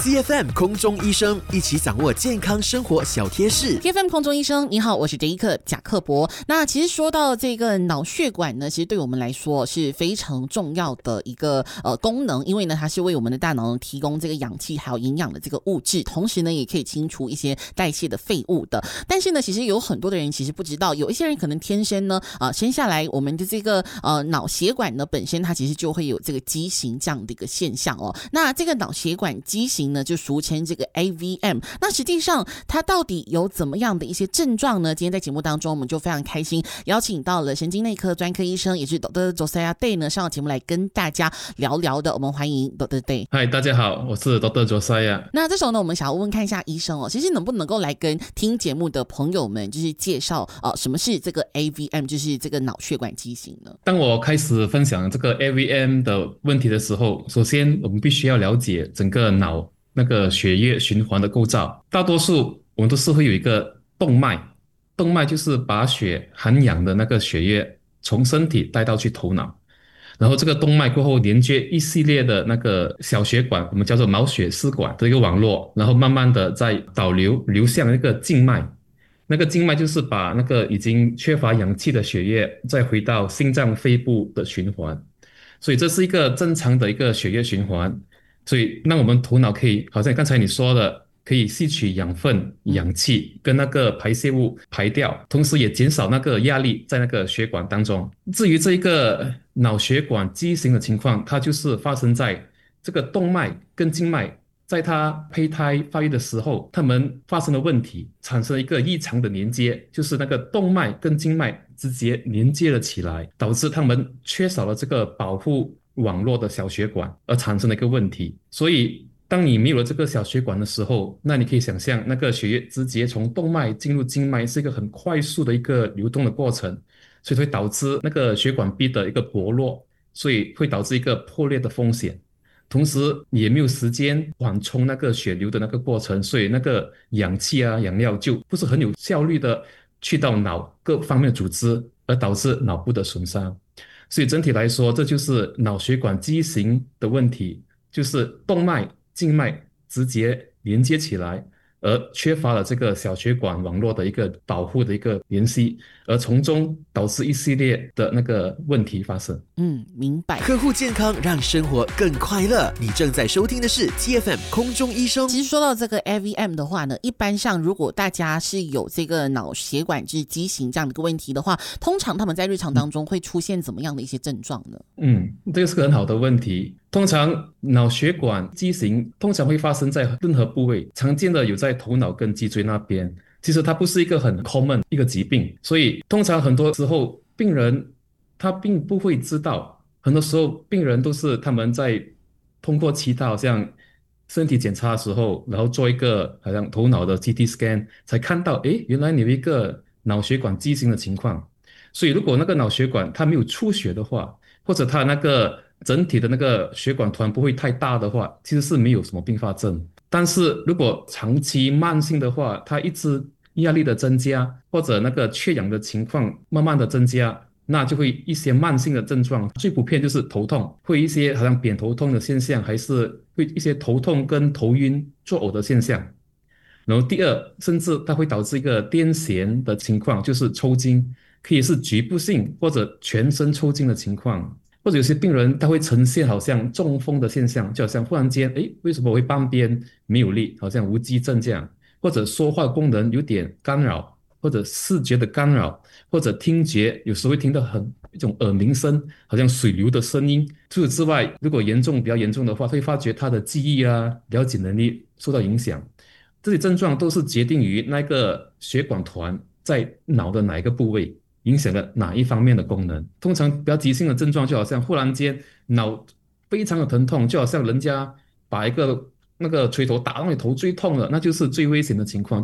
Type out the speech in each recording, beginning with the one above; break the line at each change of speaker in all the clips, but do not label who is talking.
TFM 空中医生一起掌握健康生活小贴士。
TFM 空中医生你好，我是杰克贾克伯。那其实说到这个脑血管呢，其实对我们来说是非常重要的一个功能，因为呢它是为我们的大脑提供这个氧气还有营养的这个物质，同时呢也可以清除一些代谢的废物的。但是呢其实有很多的人其实不知道，有一些人可能天生呢生下来我们的这个脑血管呢本身它其实就会有这个畸形这样的一个现象哦。那这个脑血管畸形呢就俗称这个 AVM。 那实际上它到底有怎么样的一些症状呢？今天在节目当中我们就非常开心邀请到了神经内科专科医生，也是 Dr. Josiah Day 呢上到节目来跟大家聊聊的。我们欢迎 Dr. Day。
嗨，大家好，我是 Dr. Josiah。
那这时候呢我们想要问看一下医生其实能不能够来跟听节目的朋友们就是介绍什么是这个 AVM， 就是这个脑血管畸形呢？
当我开始分享这个 AVM 的问题的时候，首先我们必须要了解整个脑那个血液循环的构造。大多数我们都是会有一个动脉，动脉就是把血含氧的那个血液从身体带到去头脑，然后这个动脉过后连接一系列的那个小血管，我们叫做毛血丝管的一个网络，然后慢慢的再导流向那个静脉，那个静脉就是把那个已经缺乏氧气的血液再回到心脏肺部的循环。所以这是一个正常的一个血液循环，所以让我们头脑可以好像刚才你说的可以吸取养分、氧气跟那个排泄物排掉，同时也减少那个压力在那个血管当中。至于这个脑血管畸形的情况，它就是发生在这个动脉跟静脉在它胚胎发育的时候，它们发生了问题，产生一个异常的连接，就是那个动脉跟静脉直接连接了起来，导致它们缺少了这个保护网络的小血管，而产生了一个问题。所以当你没有了这个小血管的时候，那你可以想象那个血液直接从动脉进入静脉是一个很快速的一个流动的过程，所以会导致那个血管壁的一个薄弱，所以会导致一个破裂的风险。同时也没有时间缓冲那个血流的那个过程，所以那个氧气啊、养料就不是很有效率的去到脑各方面的组织，而导致脑部的损伤。所以整体来说，这就是脑血管畸形的问题，就是动脉、静脉直接连接起来，而缺乏了这个小血管网络的一个保护的一个联系，而从中导致一系列的那个问题发生。
明白。
呵护健康，让生活更快乐。你正在收听的是 TFM 空中医生。
其实说到这个 AVM 的话呢，一般上如果大家是有这个脑血管畸形这样的一个问题的话，通常他们在日常当中会出现怎么样的一些症状呢？
这个是个很好的问题。通常脑血管畸形通常会发生在任何部位，常见的有在头脑跟脊椎那边。其实它不是一个很 common 一个疾病，所以通常很多时候病人他并不会知道，很多时候病人都是他们在通过其他好像身体检查的时候，然后做一个好像头脑的 CT scan 才看到，原来你有一个脑血管畸形的情况。所以如果那个脑血管它没有出血的话，或者它那个整体的那个血管团不会太大的话，其实是没有什么并发症。但是如果长期慢性的话，它一直压力的增加，或者那个缺氧的情况慢慢的增加，那就会一些慢性的症状。最普遍就是头痛，会一些好像扁头痛的现象，还是会一些头痛跟头晕作呕的现象。然后第二，甚至它会导致一个癫痫的情况，就是抽筋，可以是局部性或者全身抽筋的情况。或者有些病人他会呈现好像中风的现象，就好像忽然间为什么我会半边没有力，好像无肌症这样，或者说话功能有点干扰，或者视觉的干扰，或者听觉有时候会听到一种耳鸣声，好像水流的声音。除此之外，如果比较严重的话，会发觉他的记忆啊、了解能力受到影响。这些症状都是决定于那个血管团在脑的哪一个部位影响了哪一方面的功能。通常比较急性的症状就好像忽然间脑非常的疼痛，就好像人家把一个那个锤头打到你头最痛了，那就是最危险的情况，就是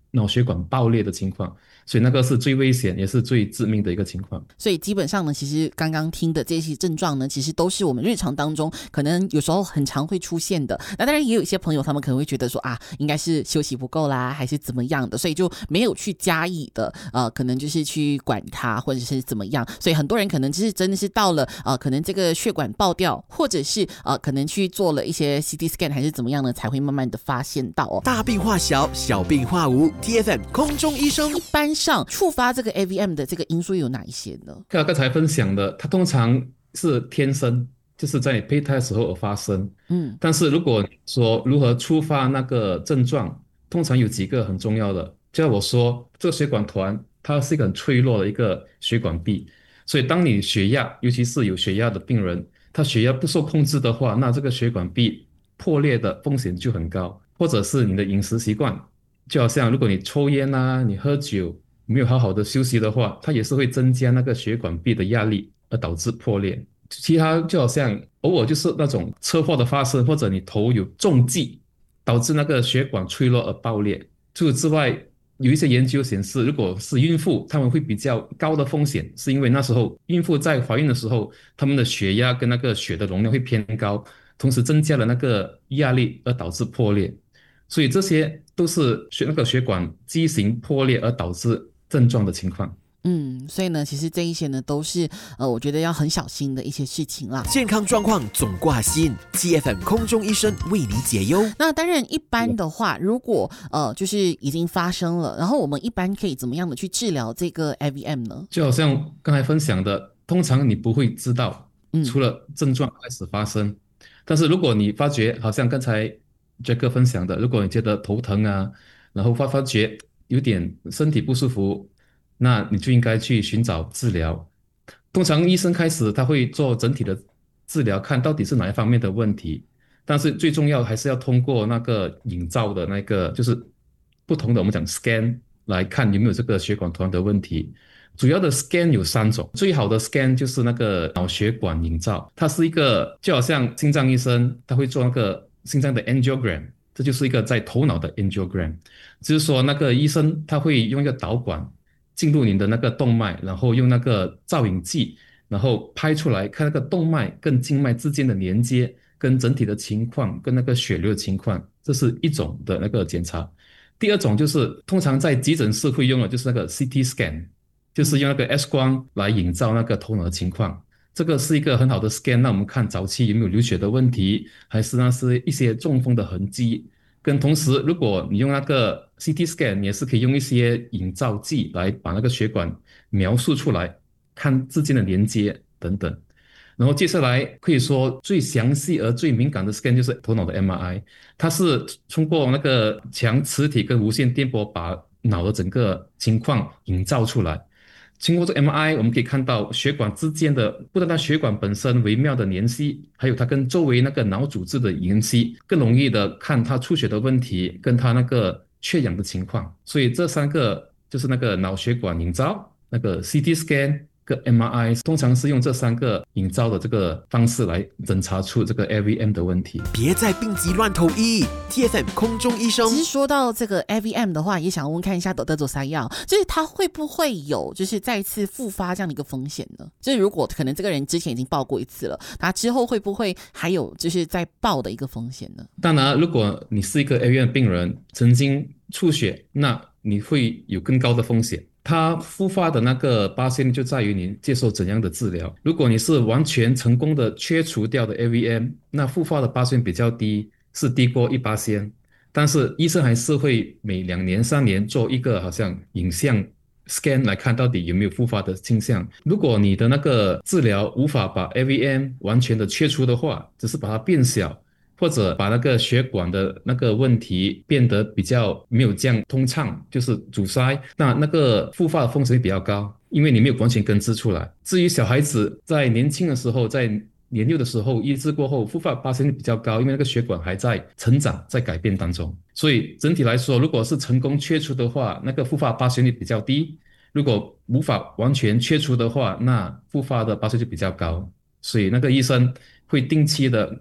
脑血管爆裂的情况，所以那个是最危险也是最致命的一个情况。
所以基本上呢，其实刚刚听的这些症状呢，其实都是我们日常当中可能有时候很常会出现的。那当然也有一些朋友他们可能会觉得说啊，应该是休息不够啦，还是怎么样的，所以就没有去加以的可能就是去管它或者是怎么样。所以很多人可能就是真的是到了可能这个血管爆掉，或者是可能去做了一些 CT scan 还是怎么样呢，才会慢慢的发现到哦。
大病化小，小病化无。TFM 空中医生，
一般上触发这个 AVM 的这个因素有哪一些呢？
刚才分享的，它通常是天生，就是在你胚胎的时候而发生。但是如果说如何触发那个症状，通常有几个很重要的。就像我说，这个血管团它是一个很脆弱的一个血管壁，所以当你血压，尤其是有血压的病人，他血压不受控制的话，那这个血管壁破裂的风险就很高。或者是你的饮食习惯，就好像如果你抽烟啊，你喝酒，没有好好的休息的话，它也是会增加那个血管壁的压力，而导致破裂。其他就好像偶尔就是那种车祸的发生，或者你头有重击，导致那个血管脆弱而爆裂。除此之外，有一些研究显示，如果是孕妇，她们会比较高的风险，是因为那时候孕妇在怀孕的时候，她们的血压跟那个血的容量会偏高，同时增加了那个压力而导致破裂。所以这些都是那个血管畸形破裂而导致症状的情况。
所以呢，其实这一些呢，都是我觉得要很小心的一些事情啦。
健康状况总挂心，TFM 空中医生为你解忧。
那当然，一般的话，如果就是已经发生了，然后我们一般可以怎么样的去治疗这个 AVM 呢？
就好像刚才分享的，通常你不会知道，除了症状开始发生。但是如果你发觉，好像刚才 Jack 分享的，如果你觉得头疼啊，然后发觉有点身体不舒服，那你就应该去寻找治疗。通常医生开始他会做整体的治疗，看到底是哪一方面的问题。但是最重要还是要通过那个影照的那个，就是不同的我们讲 scan 来看有没有这个血管团的问题。主要的 scan 有3种，最好的 scan 就是那个脑血管影照，它是一个就好像心脏医生他会做那个心脏的 angiogram， 这就是一个在头脑的 angiogram， 就是说那个医生他会用一个导管进入你的那个动脉，然后用那个造影剂，然后拍出来看那个动脉跟静脉之间的连接，跟整体的情况，跟那个血流的情况，这是一种的那个检查。第二种就是通常在急诊室会用的，就是那个 CT scan， 就是用那个 X 光来影照那个头脑的情况。这个是一个很好的 scan， 让我们看早期有没有流血的问题，还是那是一些中风的痕迹。跟同时，如果你用那个 CT scan， 你也是可以用一些影照剂来把那个血管描述出来，看之间的连接等等。然后接下来可以说最详细而最敏感的 scan 就是头脑的 MRI， 它是通过那个强磁体跟无线电波把脑的整个情况营造出来。经过这 MRI， 我们可以看到血管之间的不单单血管本身微妙的联系，还有它跟周围那个脑组织的联系，更容易的看它出血的问题，跟它那个缺氧的情况。所以这3个就是那个脑血管影照、那个 CT scan 跟 MRI， 通常是用这3个影照的这个方式来侦查出这个 AVM 的问题。
别再病急乱投医 ，TFM 空中医生。
其实说到这个 AVM 的话，也想问看一下德佐三药，就是它会不会有就是再次复发这样的一个风险呢？就是如果可能这个人之前已经报过一次了，他之后会不会还有就是再报的一个风险呢？
当然，如果你是一个 AVM 病人，曾经出血，那你会有更高的风险。它复发的那个发现就在于你接受怎样的治疗。如果你是完全成功的切除掉的 AVM， 那复发的发现比较低，是低过1%。但是医生还是会每2年3年做一个好像影像 scan 来看到底有没有复发的倾向。如果你的那个治疗无法把 AVM 完全的切除的话，只是把它变小，或者把那个血管的那个问题变得比较没有这样通畅，就是阻塞，那个复发的风险会比较高，因为你没有完全根治出来。至于小孩子在年轻的时候，在年幼的时候医治过后，复发发生率比较高，因为那个血管还在成长，在改变当中。所以整体来说，如果是成功切除的话，那个复发发生率比较低；如果无法完全切除的话，那复发的发生率比较高。所以那个医生会定期的跟你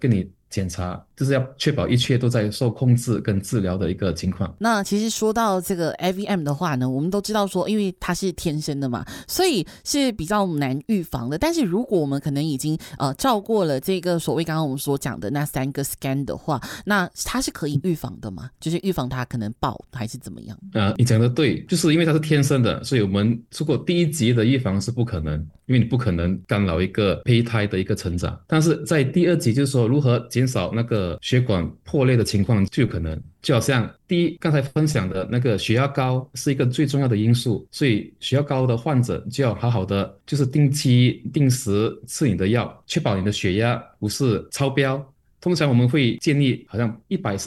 检查，就是要确保一切都在受控制跟治疗的一个情况。
那其实说到这个 AVM 的话呢，我们都知道说，因为它是天生的嘛，所以是比较难预防的。但是如果我们可能已经照过了这个所谓刚刚我们所讲的那3个 scan 的话，那它是可以预防的吗？就是预防它可能爆还是怎么样？
你讲的对，就是因为它是天生的，所以我们如果第1级的预防是不可能，因为你不可能干扰一个胚胎的一个成长。但是在第2级，就是说如何减少那个血管破裂的情况就有可能。就好像第一刚才分享的那个血压高是一个最重要的因素，所以血压高的患者就要好好的就是定期定时吃你的药，确保你的血压不是超标。通常我们会建议好像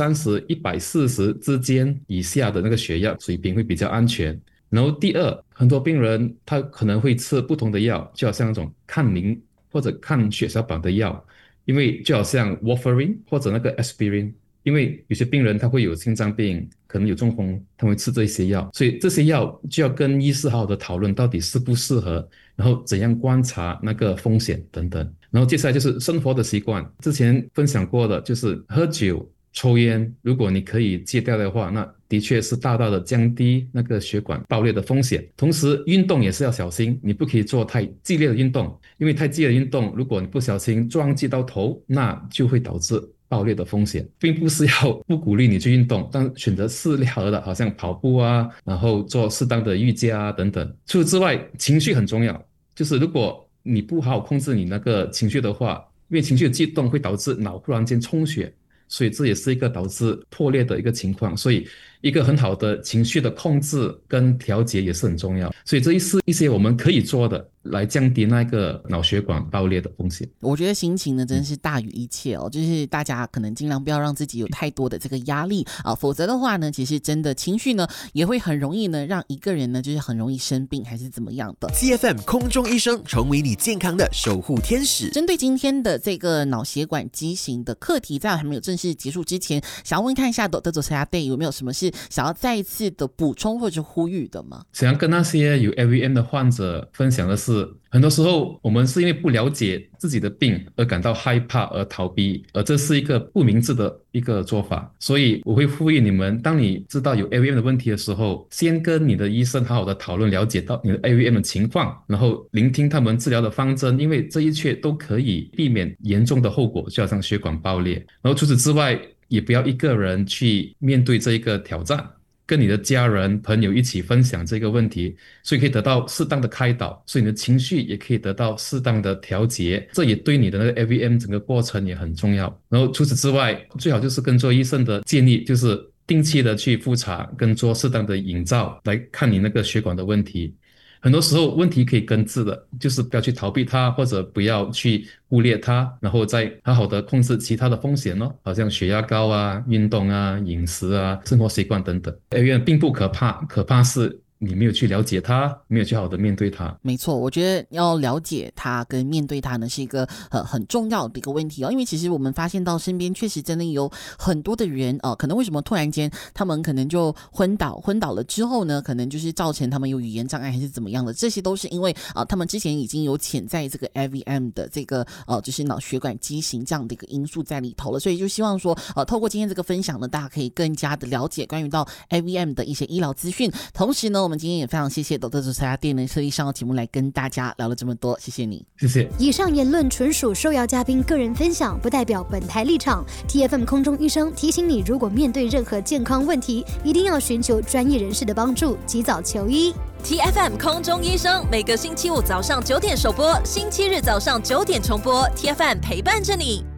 130、140之间以下的那个血压水平会比较安全。然后第二，很多病人他可能会吃不同的药，就好像那种抗凝或者抗血小板的药，因为就好像 warfarin 或者那个 aspirin， 因为有些病人他会有心脏病，可能有中风，他会吃这些药，所以这些药就要跟医师好好的讨论到底适不适合，然后怎样观察那个风险等等。然后接下来就是生活的习惯，之前分享过的就是喝酒抽烟，如果你可以戒掉的话，那的确是大大的降低那个血管爆裂的风险。同时运动也是要小心，你不可以做太激烈的运动，因为太激烈的运动如果你不小心撞击到头，那就会导致爆裂的风险。并不是要不鼓励你去运动，但选择适合的，好像跑步啊，然后做适当的瑜伽啊等等。除此之外，情绪很重要，就是如果你不好好控制你那个情绪的话，因为情绪的激动会导致脑忽然间充血，所以这也是一个导致破裂的一个情况。所以一个很好的情绪的控制跟调节也是很重要。所以这是一些我们可以做的，来降低那个脑血管爆裂的风险。
我觉得心情呢真是大于一切哦，就是大家可能尽量不要让自己有太多的这个压力啊，否则的话呢，其实真的情绪呢也会很容易呢让一个人呢就是很容易生病还是怎么样的。
TFM 空中医生，成为你健康的守护天使。
针对今天的这个脑血管畸形的课题，在还没有正式结束之前，想要问看一下Dr. Josiah有没有什么是想要再一次的补充或者呼吁的吗？
想要跟那些有 AVM 的患者分享的是，很多时候我们是因为不了解自己的病而感到害怕而逃避，而这是一个不明智的一个做法。所以我会呼吁你们，当你知道有 AVM 的问题的时候，先跟你的医生好好的讨论，了解到你的 AVM 的情况，然后聆听他们治疗的方针，因为这一切都可以避免严重的后果，就好像血管爆裂。然后除此之外，也不要一个人去面对这一个挑战，跟你的家人朋友一起分享这个问题，所以可以得到适当的开导，所以你的情绪也可以得到适当的调节，这也对你的那个 AVM 整个过程也很重要。然后除此之外，最好就是跟做医生的建议，就是定期的去复查跟做适当的影照，来看你那个血管的问题。很多时候问题可以根治的，就是不要去逃避它，或者不要去忽略它，然后再好好的控制其他的风险哦，好像血压高啊、运动啊、饮食啊、生活习惯等等。AVM 并不可怕，可怕是你没有去了解它，没有去好好的面对它。
没错，我觉得要了解它跟面对它呢是一个很重要的一个问题哦。因为其实我们发现到身边确实真的有很多的人可能为什么突然间他们可能就昏倒了之后呢，可能就是造成他们有语言障碍还是怎么样的，这些都是因为他们之前已经有潜在这个 AVM 的这个就是脑血管畸形这样的一个因素在里头了。所以就希望说透过今天这个分享呢，大家可以更加的了解关于到 AVM 的一些医疗资讯。同时呢，我们今天也非常谢谢Dr. Josiah呢特意上到节目来跟大家聊了这么多，谢谢你。
谢谢。
以上言论纯属受邀嘉宾个人分享，不代表本台立场。TFM 空中医生提醒你，如果面对任何健康问题，一定要寻求专业人士的帮助，及早求医。
TFM 空中医生每个星期五早上9点首播，星期日早上9点重播。TFM 陪伴着你。